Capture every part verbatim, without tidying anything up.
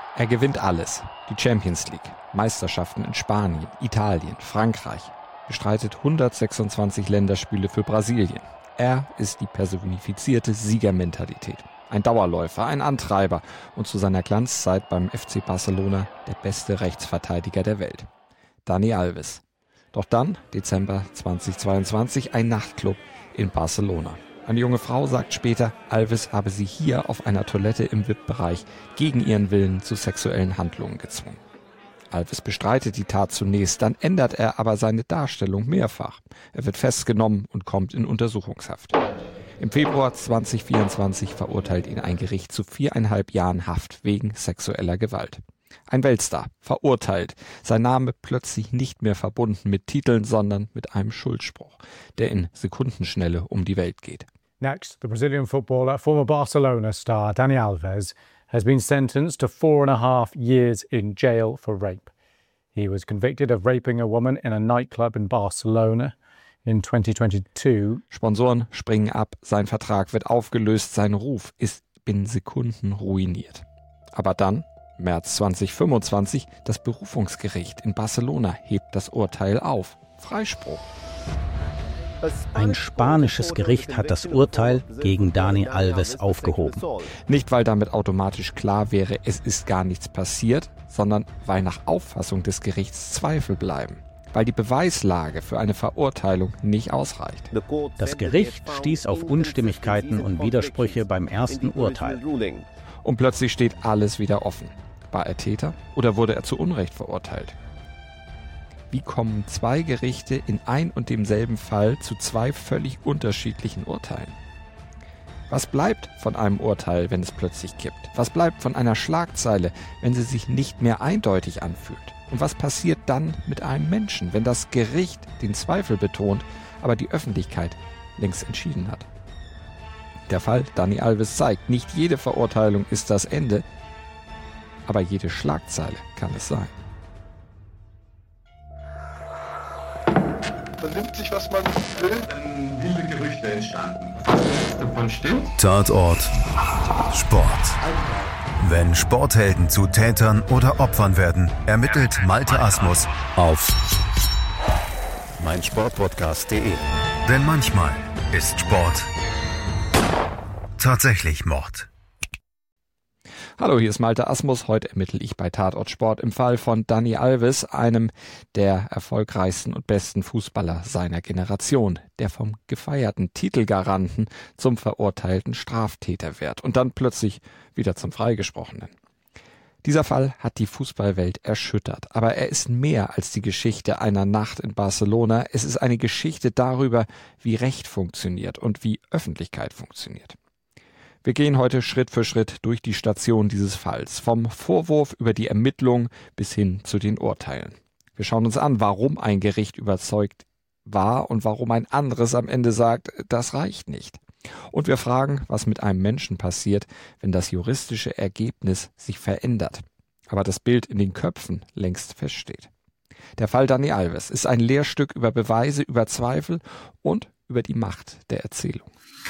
Er gewinnt alles. Die Champions League, Meisterschaften in Spanien, Italien, Frankreich. Bestreitet hundertsechsundzwanzig Länderspiele für Brasilien. Er ist die personifizierte Siegermentalität. Ein Dauerläufer, ein Antreiber und zu seiner Glanzzeit beim F C Barcelona der beste Rechtsverteidiger der Welt. Dani Alves. Doch dann, Dezember zweitausendzweiundzwanzig, ein Nachtclub in Barcelona. Eine junge Frau sagt später, Alves habe sie hier auf einer Toilette im V I P-Bereich gegen ihren Willen zu sexuellen Handlungen gezwungen. Alves bestreitet die Tat zunächst, dann ändert er aber seine Darstellung mehrfach. Er wird festgenommen und kommt in Untersuchungshaft. Im Februar zweitausendvierundzwanzig verurteilt ihn ein Gericht zu viereinhalb Jahren Haft wegen sexueller Gewalt. Ein Weltstar, verurteilt, sein Name plötzlich nicht mehr verbunden mit Titeln, sondern mit einem Schuldspruch, der in Sekundenschnelle um die Welt geht. Next, the Brazilian footballer, former Barcelona star Dani Alves, has been sentenced to four and a half years in jail for rape. He was convicted of raping a woman in a nightclub in Barcelona in twenty twenty-two. Sponsoren springen ab, sein Vertrag wird aufgelöst, sein Ruf ist binnen Sekunden ruiniert. Aber dann, März zweitausendfünfundzwanzig, das Berufungsgericht in Barcelona hebt das Urteil auf. Freispruch. Ein spanisches Gericht hat das Urteil gegen Dani Alves aufgehoben. Nicht, weil damit automatisch klar wäre, es ist gar nichts passiert, sondern weil nach Auffassung des Gerichts Zweifel bleiben. Weil die Beweislage für eine Verurteilung nicht ausreicht. Das Gericht stieß auf Unstimmigkeiten und Widersprüche beim ersten Urteil. Und plötzlich steht alles wieder offen. War er Täter oder wurde er zu Unrecht verurteilt? Wie kommen zwei Gerichte in ein und demselben Fall zu zwei völlig unterschiedlichen Urteilen? Was bleibt von einem Urteil, wenn es plötzlich kippt? Was bleibt von einer Schlagzeile, wenn sie sich nicht mehr eindeutig anfühlt? Und was passiert dann mit einem Menschen, wenn das Gericht den Zweifel betont, aber die Öffentlichkeit längst entschieden hat? Der Fall Dani Alves zeigt, nicht jede Verurteilung ist das Ende, aber jede Schlagzeile kann es sein. Man nimmt sich, was man will. Dann wilde Gerüchte entstanden. Was davon stimmt? Tatort Sport. Wenn Sporthelden zu Tätern oder Opfern werden, ermittelt Malte Asmus auf meinsportpodcast punkt de. Denn manchmal ist Sport tatsächlich Mord. Hallo, hier ist Malte Asmus. Heute ermittle ich bei Tatort Sport im Fall von Dani Alves, einem der erfolgreichsten und besten Fußballer seiner Generation, der vom gefeierten Titelgaranten zum verurteilten Straftäter wird und dann plötzlich wieder zum Freigesprochenen. Dieser Fall hat die Fußballwelt erschüttert, aber er ist mehr als die Geschichte einer Nacht in Barcelona. Es ist eine Geschichte darüber, wie Recht funktioniert und wie Öffentlichkeit funktioniert. Wir gehen heute Schritt für Schritt durch die Station dieses Falls, vom Vorwurf über die Ermittlung bis hin zu den Urteilen. Wir schauen uns an, warum ein Gericht überzeugt war und warum ein anderes am Ende sagt, das reicht nicht. Und wir fragen, was mit einem Menschen passiert, wenn das juristische Ergebnis sich verändert, aber das Bild in den Köpfen längst feststeht. Der Fall Dani Alves ist ein Lehrstück über Beweise, über Zweifel und über die Macht der Erzählung.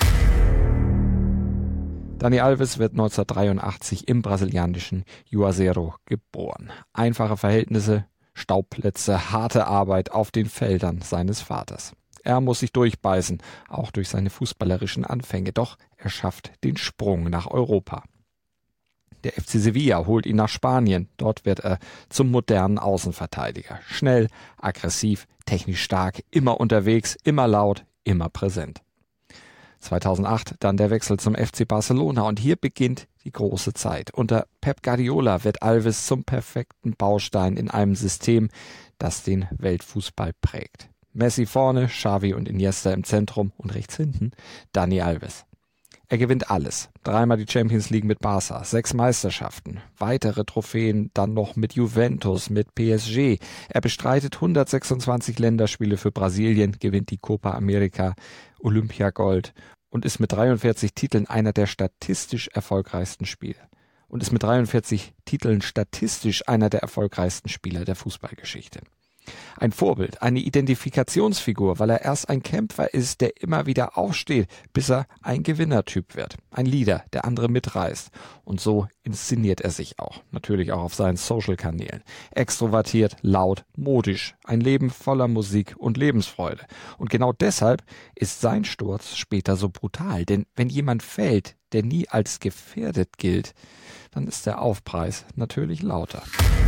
Dani Alves wird neunzehnhundertdreiundachtzig im brasilianischen Juazeiro geboren. Einfache Verhältnisse, Staubplätze, harte Arbeit auf den Feldern seines Vaters. Er muss sich durchbeißen, auch durch seine fußballerischen Anfänge, doch er schafft den Sprung nach Europa. Der F C Sevilla holt ihn nach Spanien, dort wird er zum modernen Außenverteidiger. Schnell, aggressiv, technisch stark, immer unterwegs, immer laut, immer präsent. zweitausendacht dann der Wechsel zum F C Barcelona und hier beginnt die große Zeit. Unter Pep Guardiola wird Alves zum perfekten Baustein in einem System, das den Weltfußball prägt. Messi vorne, Xavi und Iniesta im Zentrum und rechts hinten Dani Alves. Er gewinnt alles. Dreimal die Champions League mit Barca, sechs Meisterschaften, weitere Trophäen dann noch mit Juventus, mit P S G. Er bestreitet hundertsechsundzwanzig Länderspiele für Brasilien, gewinnt die Copa America, Olympiagold und ist mit dreiundvierzig Titeln einer der statistisch erfolgreichsten Spieler. Und ist mit dreiundvierzig Titeln statistisch einer der erfolgreichsten Spieler der Fußballgeschichte. Ein Vorbild, eine Identifikationsfigur, weil er erst ein Kämpfer ist, der immer wieder aufsteht, bis er ein Gewinnertyp wird. Ein Leader, der andere mitreißt. Und so inszeniert er sich auch. Natürlich auch auf seinen Social-Kanälen. Extrovertiert, laut, modisch. Ein Leben voller Musik und Lebensfreude. Und genau deshalb ist sein Sturz später so brutal. Denn wenn jemand fällt, der nie als gefährdet gilt, dann ist der Aufpreis natürlich lauter.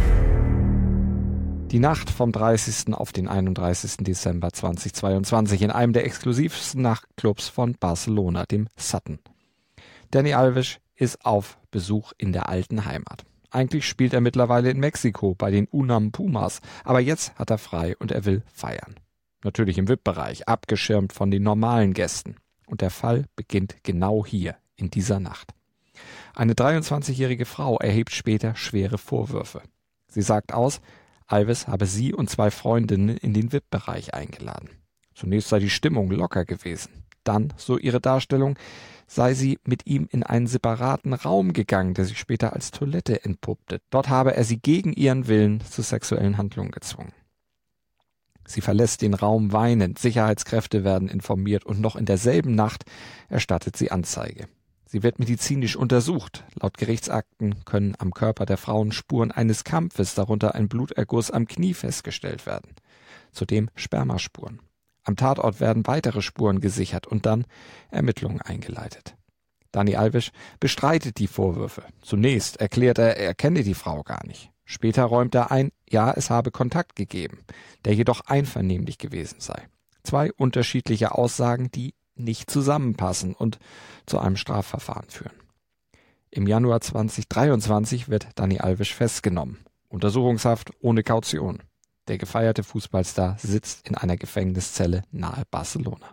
Die Nacht vom dreißigsten auf den einunddreißigsten Dezember zweitausendzweiundzwanzig in einem der exklusivsten Nachtclubs von Barcelona, dem Sutton. Dani Alves ist auf Besuch in der alten Heimat. Eigentlich spielt er mittlerweile in Mexiko bei den Unam Pumas, aber jetzt hat er frei und er will feiern. Natürlich im V I P-Bereich, abgeschirmt von den normalen Gästen. Und der Fall beginnt genau hier, in dieser Nacht. Eine dreiundzwanzigjährige Frau erhebt später schwere Vorwürfe. Sie sagt aus, Alves habe sie und zwei Freundinnen in den V I P-Bereich eingeladen. Zunächst sei die Stimmung locker gewesen. Dann, so ihre Darstellung, sei sie mit ihm in einen separaten Raum gegangen, der sich später als Toilette entpuppte. Dort habe er sie gegen ihren Willen zu sexuellen Handlungen gezwungen. Sie verlässt den Raum weinend, Sicherheitskräfte werden informiert und noch in derselben Nacht erstattet sie Anzeige. Sie wird medizinisch untersucht. Laut Gerichtsakten können am Körper der Frauen Spuren eines Kampfes, darunter ein Bluterguss am Knie, festgestellt werden. Zudem Spermaspuren. Am Tatort werden weitere Spuren gesichert und dann Ermittlungen eingeleitet. Dani Alves bestreitet die Vorwürfe. Zunächst erklärt er, er kenne die Frau gar nicht. Später räumt er ein, ja, es habe Kontakt gegeben, der jedoch einvernehmlich gewesen sei. Zwei unterschiedliche Aussagen, die nicht zusammenpassen und zu einem Strafverfahren führen. Im Januar zweitausenddreiundzwanzig wird Dani Alves festgenommen. Untersuchungshaft ohne Kaution. Der gefeierte Fußballstar sitzt in einer Gefängniszelle nahe Barcelona.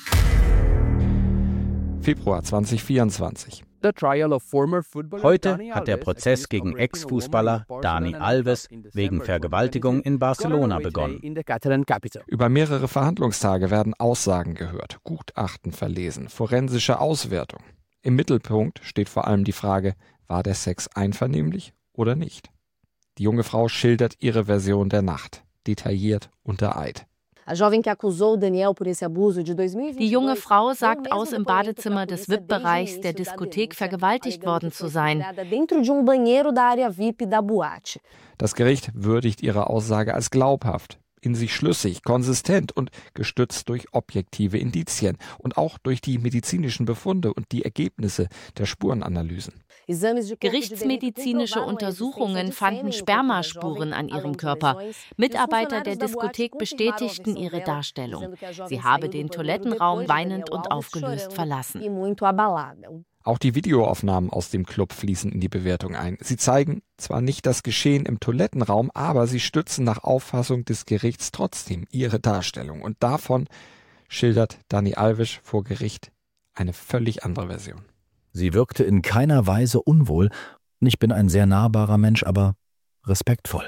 Februar zweitausendvierundzwanzig. Heute hat der Prozess gegen Ex-Fußballer Dani Alves wegen Vergewaltigung in Barcelona begonnen. Über mehrere Verhandlungstage werden Aussagen gehört, Gutachten verlesen, forensische Auswertung. Im Mittelpunkt steht vor allem die Frage, war der Sex einvernehmlich oder nicht? Die junge Frau schildert ihre Version der Nacht, detailliert unter Eid. Die junge Frau sagt aus, im Badezimmer des V I P-Bereichs der Diskothek vergewaltigt worden zu sein. Das Gericht würdigt ihre Aussage als glaubhaft, in sich schlüssig, konsistent und gestützt durch objektive Indizien und auch durch die medizinischen Befunde und die Ergebnisse der Spurenanalysen. Gerichtsmedizinische Untersuchungen fanden Spermaspuren an ihrem Körper. Mitarbeiter der Diskothek bestätigten ihre Darstellung. Sie habe den Toilettenraum weinend und aufgelöst verlassen. Auch die Videoaufnahmen aus dem Club fließen in die Bewertung ein. Sie zeigen zwar nicht das Geschehen im Toilettenraum, aber sie stützen nach Auffassung des Gerichts trotzdem ihre Darstellung. Und davon schildert Dani Alves vor Gericht eine völlig andere Version. Sie wirkte in keiner Weise unwohl. Ich bin ein sehr nahbarer Mensch, aber respektvoll.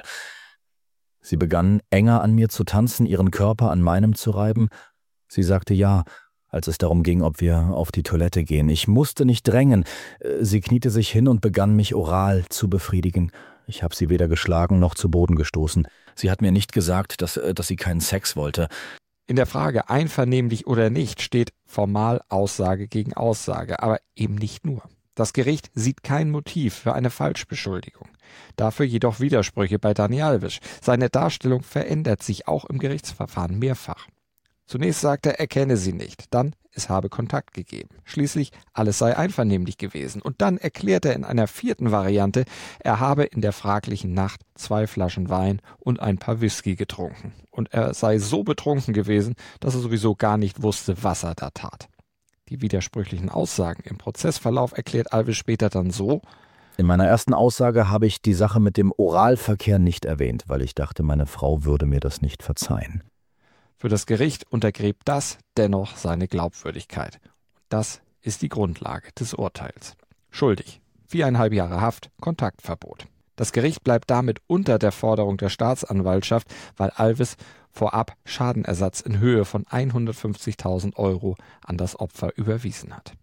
Sie begann, enger an mir zu tanzen, ihren Körper an meinem zu reiben. Sie sagte ja, als es darum ging, ob wir auf die Toilette gehen. Ich musste nicht drängen. Sie kniete sich hin und begann, mich oral zu befriedigen. Ich habe sie weder geschlagen noch zu Boden gestoßen. Sie hat mir nicht gesagt, dass, dass sie keinen Sex wollte. In der Frage, einvernehmlich oder nicht, steht formal Aussage gegen Aussage, aber eben nicht nur. Das Gericht sieht kein Motiv für eine Falschbeschuldigung. Dafür jedoch Widersprüche bei Dani Alves. Seine Darstellung verändert sich auch im Gerichtsverfahren mehrfach. Zunächst sagt er, er kenne sie nicht, dann es habe Kontakt gegeben. Schließlich, alles sei einvernehmlich gewesen. Und dann erklärt er in einer vierten Variante, er habe in der fraglichen Nacht zwei Flaschen Wein und ein paar Whisky getrunken. Und er sei so betrunken gewesen, dass er sowieso gar nicht wusste, was er da tat. Die widersprüchlichen Aussagen im Prozessverlauf erklärt Alves später dann so: In meiner ersten Aussage habe ich die Sache mit dem Oralverkehr nicht erwähnt, weil ich dachte, meine Frau würde mir das nicht verzeihen. Für das Gericht untergräbt das dennoch seine Glaubwürdigkeit. Das ist die Grundlage des Urteils. Schuldig, viereinhalb Jahre Haft, Kontaktverbot. Das Gericht bleibt damit unter der Forderung der Staatsanwaltschaft, weil Alves vorab Schadenersatz in Höhe von hundertfünfzigtausend Euro an das Opfer überwiesen hat.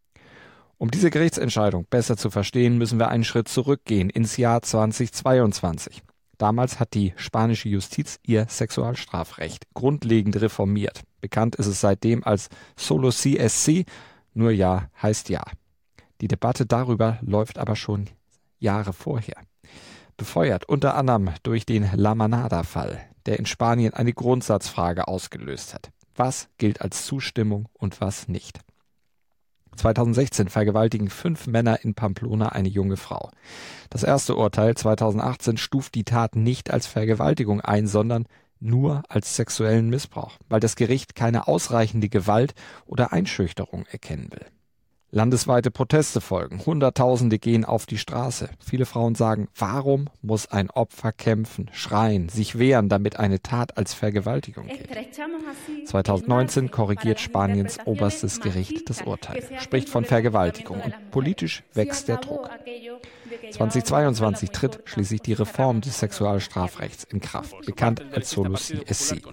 Um diese Gerichtsentscheidung besser zu verstehen, müssen wir einen Schritt zurückgehen ins Jahr zweitausendzweiundzwanzig. Damals hat die spanische Justiz ihr Sexualstrafrecht grundlegend reformiert. Bekannt ist es seitdem als Solo sí es sí, nur Ja heißt Ja. Die Debatte darüber läuft aber schon Jahre vorher. Befeuert unter anderem durch den La Manada-Fall, der in Spanien eine Grundsatzfrage ausgelöst hat. Was gilt als Zustimmung und was nicht? zweitausendsechzehn vergewaltigen fünf Männer in Pamplona eine junge Frau. Das erste Urteil zweitausendachtzehn stuft die Tat nicht als Vergewaltigung ein, sondern nur als sexuellen Missbrauch, weil das Gericht keine ausreichende Gewalt oder Einschüchterung erkennen will. Landesweite Proteste folgen. Hunderttausende gehen auf die Straße. Viele Frauen sagen, warum muss ein Opfer kämpfen, schreien, sich wehren, damit eine Tat als Vergewaltigung gilt? zweitausendneunzehn korrigiert Spaniens oberstes Gericht das Urteil, spricht von Vergewaltigung und politisch wächst der Druck. zweitausendzweiundzwanzig tritt schließlich die Reform des Sexualstrafrechts in Kraft, bekannt als Solo sí es sí.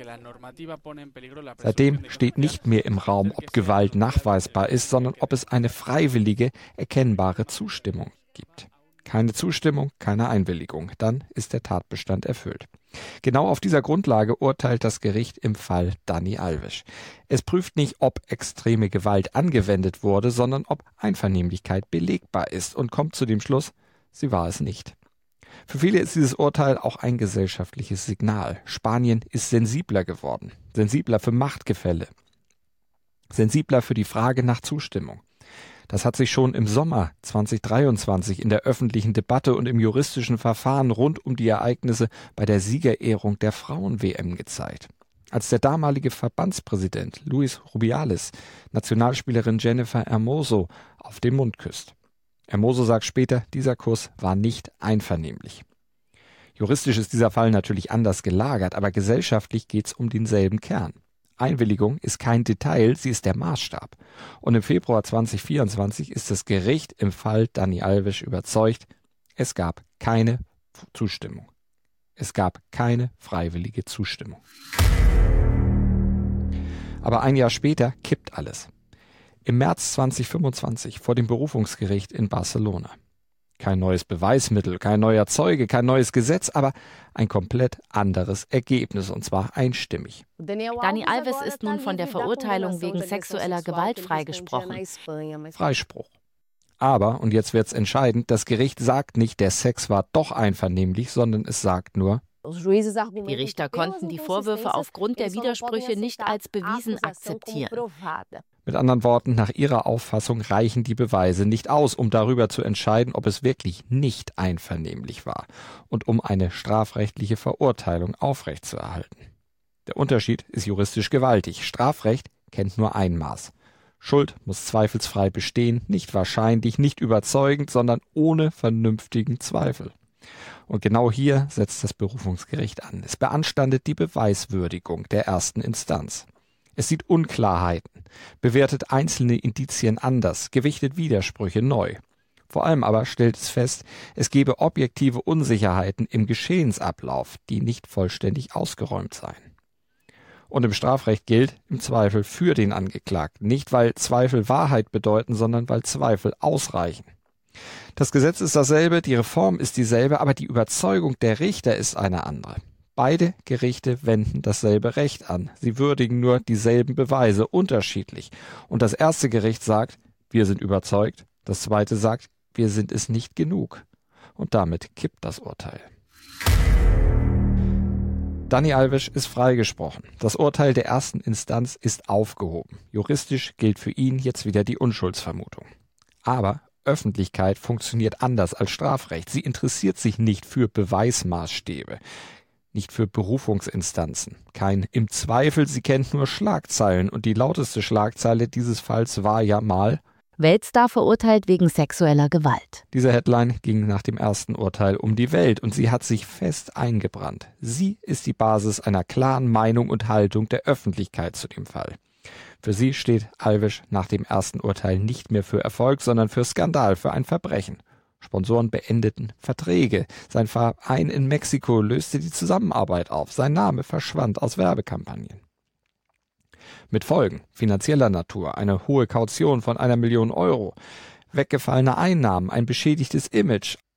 Seitdem steht nicht mehr im Raum, ob Gewalt nachweisbar ist, sondern ob es eine freiwillige, erkennbare Zustimmung gibt. Keine Zustimmung, keine Einwilligung, dann ist der Tatbestand erfüllt. Genau auf dieser Grundlage urteilt das Gericht im Fall Dani Alves. Es prüft nicht, ob extreme Gewalt angewendet wurde, sondern ob Einvernehmlichkeit belegbar ist und kommt zu dem Schluss, sie war es nicht. Für viele ist dieses Urteil auch ein gesellschaftliches Signal. Spanien ist sensibler geworden, sensibler für Machtgefälle, sensibler für die Frage nach Zustimmung. Das hat sich schon im Sommer zweitausenddreiundzwanzig in der öffentlichen Debatte und im juristischen Verfahren rund um die Ereignisse bei der Siegerehrung der Frauen-W M gezeigt. Als der damalige Verbandspräsident Luis Rubiales Nationalspielerin Jennifer Hermoso auf den Mund küsst. Hermoso sagt später, dieser Kuss war nicht einvernehmlich. Juristisch ist dieser Fall natürlich anders gelagert, aber gesellschaftlich geht es um denselben Kern. Einwilligung ist kein Detail, sie ist der Maßstab. Und im Februar zweitausendvierundzwanzig ist das Gericht im Fall Dani Alves überzeugt, es gab keine Zustimmung. Es gab keine freiwillige Zustimmung. Aber ein Jahr später kippt alles. Im März zweitausendfünfundzwanzig vor dem Berufungsgericht in Barcelona. Kein neues Beweismittel, kein neuer Zeuge, kein neues Gesetz, aber ein komplett anderes Ergebnis, und zwar einstimmig. Dani Alves ist nun von der Verurteilung wegen sexueller Gewalt freigesprochen. Freispruch. Aber, und jetzt wird's entscheidend, das Gericht sagt nicht, der Sex war doch einvernehmlich, sondern es sagt nur, die Richter konnten die Vorwürfe aufgrund der Widersprüche nicht als bewiesen akzeptieren. Mit anderen Worten, nach ihrer Auffassung reichen die Beweise nicht aus, um darüber zu entscheiden, ob es wirklich nicht einvernehmlich war und um eine strafrechtliche Verurteilung aufrechtzuerhalten. Der Unterschied ist juristisch gewaltig. Strafrecht kennt nur ein Maß. Schuld muss zweifelsfrei bestehen, nicht wahrscheinlich, nicht überzeugend, sondern ohne vernünftigen Zweifel. Und genau hier setzt das Berufungsgericht an. Es beanstandet die Beweiswürdigung der ersten Instanz. Es sieht Unklarheiten, bewertet einzelne Indizien anders, gewichtet Widersprüche neu. Vor allem aber stellt es fest, es gebe objektive Unsicherheiten im Geschehensablauf, die nicht vollständig ausgeräumt seien. Und im Strafrecht gilt im Zweifel für den Angeklagten, nicht weil Zweifel Wahrheit bedeuten, sondern weil Zweifel ausreichen. Das Gesetz ist dasselbe, die Reform ist dieselbe, aber die Überzeugung der Richter ist eine andere. Beide Gerichte wenden dasselbe Recht an. Sie würdigen nur dieselben Beweise unterschiedlich. Und das erste Gericht sagt, wir sind überzeugt. Das zweite sagt, wir sind es nicht genug. Und damit kippt das Urteil. Dani Alves ist freigesprochen. Das Urteil der ersten Instanz ist aufgehoben. Juristisch gilt für ihn jetzt wieder die Unschuldsvermutung. Aber Öffentlichkeit funktioniert anders als Strafrecht. Sie interessiert sich nicht für Beweismaßstäbe, nicht für Berufungsinstanzen. Kein im Zweifel, sie kennt nur Schlagzeilen. Und die lauteste Schlagzeile dieses Falls war ja mal: Weltstar verurteilt wegen sexueller Gewalt. Diese Headline ging nach dem ersten Urteil um die Welt und sie hat sich fest eingebrannt. Sie ist die Basis einer klaren Meinung und Haltung der Öffentlichkeit zu dem Fall. Für sie steht Alves nach dem ersten Urteil nicht mehr für Erfolg, sondern für Skandal, für ein Verbrechen. Sponsoren beendeten Verträge. Sein Verein in Mexiko löste die Zusammenarbeit auf. Sein Name verschwand aus Werbekampagnen. Mit Folgen finanzieller Natur, eine hohe Kaution von einer Million Euro, weggefallene Einnahmen, ein beschädigtes Image.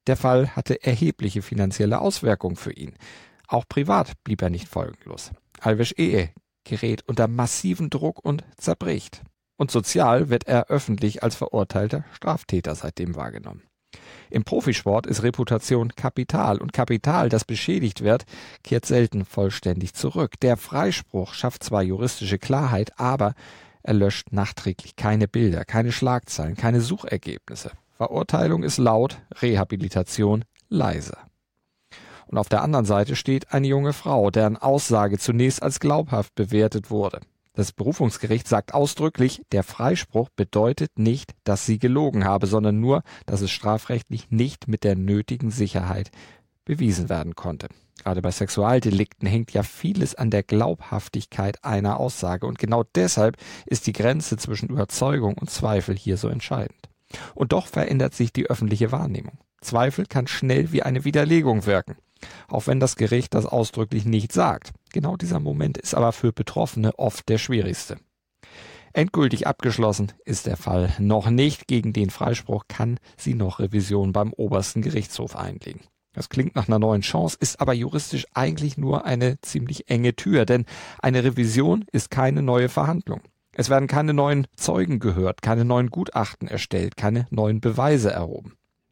Der Fall hatte erhebliche finanzielle Auswirkungen für ihn. Auch privat blieb er nicht folgenlos. Alves' Ehe gerät unter massiven Druck und zerbricht. Und sozial wird er öffentlich als verurteilter Straftäter seitdem wahrgenommen. Im Profisport ist Reputation Kapital und Kapital, das beschädigt wird, kehrt selten vollständig zurück. Der Freispruch schafft zwar juristische Klarheit, aber er löscht nachträglich keine Bilder, keine Schlagzeilen, keine Suchergebnisse. Verurteilung ist laut, Rehabilitation leise. Und auf der anderen Seite steht eine junge Frau, deren Aussage zunächst als glaubhaft bewertet wurde. Das Berufungsgericht sagt ausdrücklich, der Freispruch bedeutet nicht, dass sie gelogen habe, sondern nur, dass es strafrechtlich nicht mit der nötigen Sicherheit bewiesen werden konnte. Gerade bei Sexualdelikten hängt ja vieles an der Glaubhaftigkeit einer Aussage und genau deshalb ist die Grenze zwischen Überzeugung und Zweifel hier so entscheidend. Und doch verändert sich die öffentliche Wahrnehmung. Zweifel kann schnell wie eine Widerlegung wirken, auch wenn das Gericht das ausdrücklich nicht sagt. Genau dieser Moment ist aber für Betroffene oft der schwierigste. Endgültig abgeschlossen ist der Fall noch nicht. Gegen den Freispruch kann sie noch Revision beim obersten Gerichtshof einlegen. Das klingt nach einer neuen Chance, ist aber juristisch eigentlich nur eine ziemlich enge Tür, denn eine Revision ist keine neue Verhandlung. Es werden keine neuen Zeugen gehört, keine neuen Gutachten erstellt, keine neuen Beweise erhoben.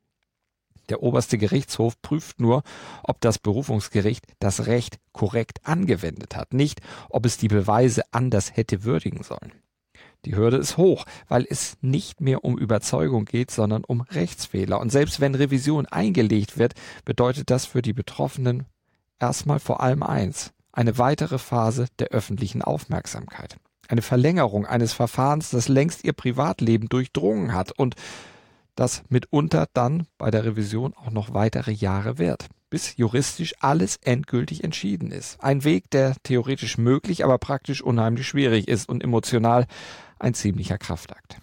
Der oberste Gerichtshof prüft nur, ob das Berufungsgericht das Recht korrekt angewendet hat, nicht ob es die Beweise anders hätte würdigen sollen. Die Hürde ist hoch, weil es nicht mehr um Überzeugung geht, sondern um Rechtsfehler. Und selbst wenn Revision eingelegt wird, bedeutet das für die Betroffenen erstmal vor allem eins: eine weitere Phase der öffentlichen Aufmerksamkeit. Eine Verlängerung eines Verfahrens, das längst ihr Privatleben durchdrungen hat und das mitunter dann bei der Revision auch noch weitere Jahre währt, bis juristisch alles endgültig entschieden ist. Ein Weg, der theoretisch möglich, aber praktisch unheimlich schwierig ist und emotional ein ziemlicher Kraftakt.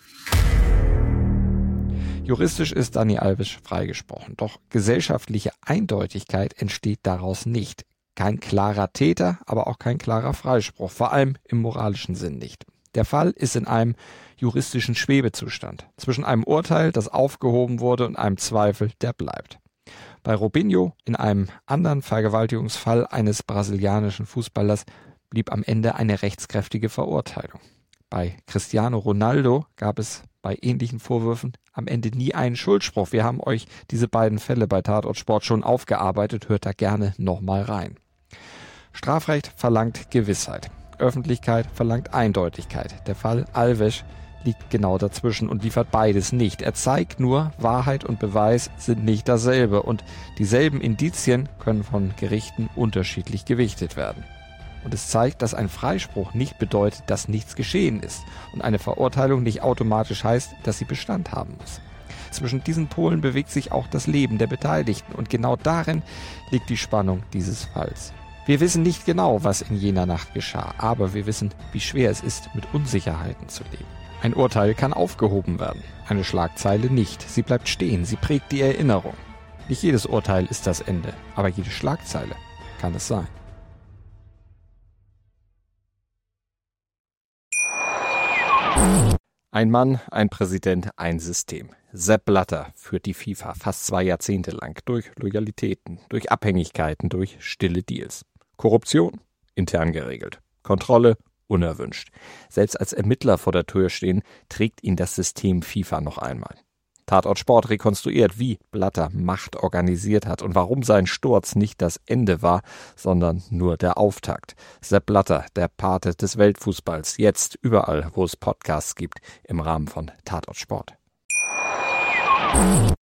Juristisch ist Dani Alves freigesprochen, doch gesellschaftliche Eindeutigkeit entsteht daraus nicht. Kein klarer Täter, aber auch kein klarer Freispruch, vor allem im moralischen Sinn nicht. Der Fall ist in einem juristischen Schwebezustand, zwischen einem Urteil, das aufgehoben wurde, und einem Zweifel, der bleibt. Bei Robinho, in einem anderen Vergewaltigungsfall eines brasilianischen Fußballers, blieb am Ende eine rechtskräftige Verurteilung. Bei Cristiano Ronaldo gab es bei ähnlichen Vorwürfen am Ende nie einen Schuldspruch. Wir haben euch diese beiden Fälle bei Tatort Sport schon aufgearbeitet, hört da gerne nochmal rein. Strafrecht verlangt Gewissheit. Öffentlichkeit verlangt Eindeutigkeit. Der Fall Alves liegt genau dazwischen und liefert beides nicht. Er zeigt nur, Wahrheit und Beweis sind nicht dasselbe und dieselben Indizien können von Gerichten unterschiedlich gewichtet werden. Und es zeigt, dass ein Freispruch nicht bedeutet, dass nichts geschehen ist und eine Verurteilung nicht automatisch heißt, dass sie Bestand haben muss. Zwischen diesen Polen bewegt sich auch das Leben der Beteiligten und genau darin liegt die Spannung dieses Falls. Wir wissen nicht genau, was in jener Nacht geschah, aber wir wissen, wie schwer es ist, mit Unsicherheiten zu leben. Ein Urteil kann aufgehoben werden, eine Schlagzeile nicht. Sie bleibt stehen, sie prägt die Erinnerung. Nicht jedes Urteil ist das Ende, aber jede Schlagzeile kann es sein. Ein Mann, ein Präsident, ein System. Sepp Blatter führt die FIFA fast zwei Jahrzehnte lang durch Loyalitäten, durch Abhängigkeiten, durch stille Deals. Korruption? Intern geregelt. Kontrolle? Unerwünscht. Selbst als Ermittler vor der Tür stehen, trägt ihn das System FIFA noch einmal. Tatort Sport rekonstruiert, wie Blatter Macht organisiert hat und warum sein Sturz nicht das Ende war, sondern nur der Auftakt. Sepp Blatter, der Pate des Weltfußballs, jetzt überall, wo es Podcasts gibt, im Rahmen von Tatort Sport.